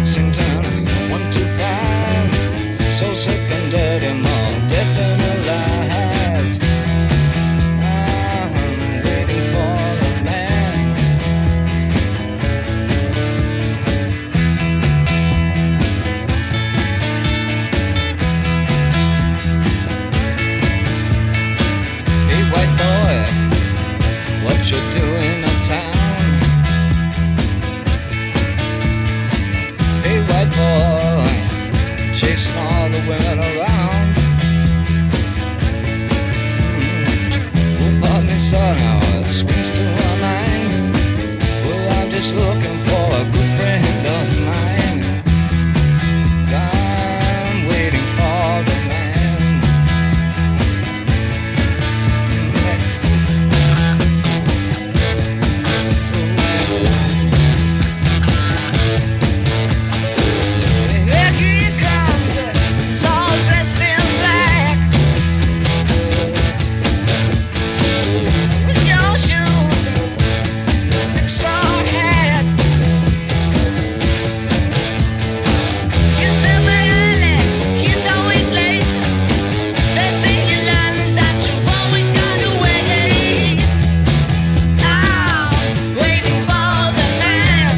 Lexington 125. So sick and dirty, more dead than alive. I'm waiting for the man. Hey white boy, what you doing uptown? Hey white boy, chasing all the women around. Oh, pardon me, son, now it swings to my mind. Well, I'm just looking for a good friend of mine. I'm waiting for the man. Here he comes, he's all dressed in black, with your shoes, big straw hat. He's never early, he's always late. Best thing you learn is that you've always got to wait. I'm waiting for the man.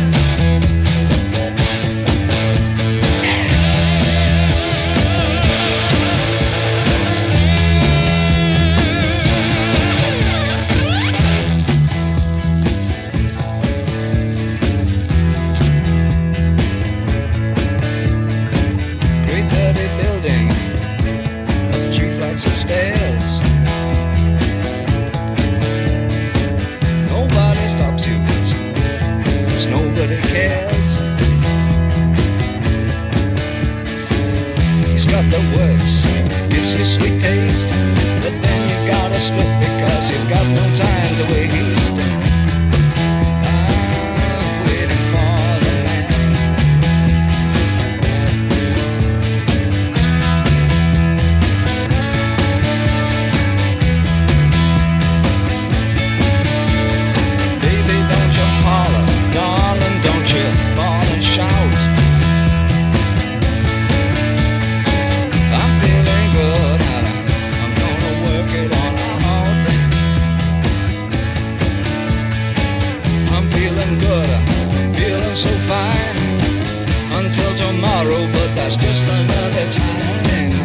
Great dirty building of 3 flights of stairs. Nobody stops you, 'cause nobody cares. He's got the works, gives you sweet taste, but then you gotta split because you've got no time to waste. I'm waiting for the man. Baby, don't you holler, darling, don't you bawl and shout. I'm feeling good, and I'm gonna work it on out. I'm feeling good, feeling so fine, until tomorrow, but that's just another time.